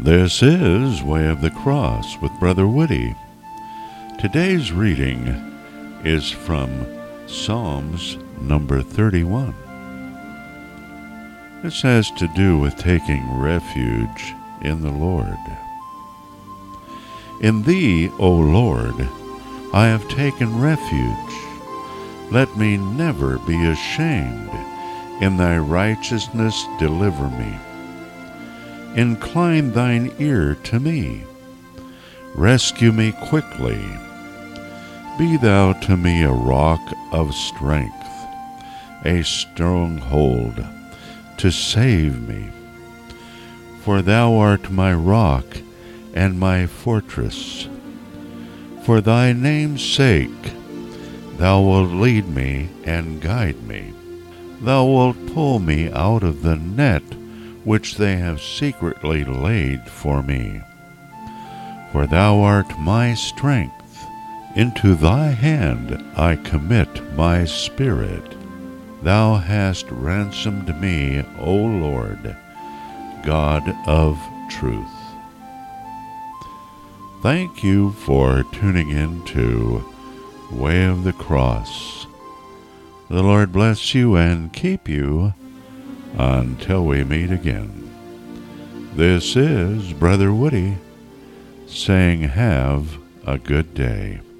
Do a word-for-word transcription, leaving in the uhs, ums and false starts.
This is Way of the Cross with Brother Woody. Today's reading is from Psalms number thirty-one. This has to do with taking refuge in the Lord. In Thee, O Lord, I have taken refuge. Let me never be ashamed. In Thy righteousness deliver me. Incline Thine ear to me. Rescue me quickly. Be Thou to me a rock of strength, a stronghold to save me. For Thou art my rock and my fortress. For Thy name's sake, Thou wilt lead me and guide me. Thou wilt pull me out of the net which they have secretly laid for me. For Thou art my strength. Into Thy hand I commit my spirit. Thou hast ransomed me, O Lord, God of truth. Thank you for tuning in to Way of the Cross. The Lord bless you and keep you until we meet again. This is Brother Woody saying have a good day.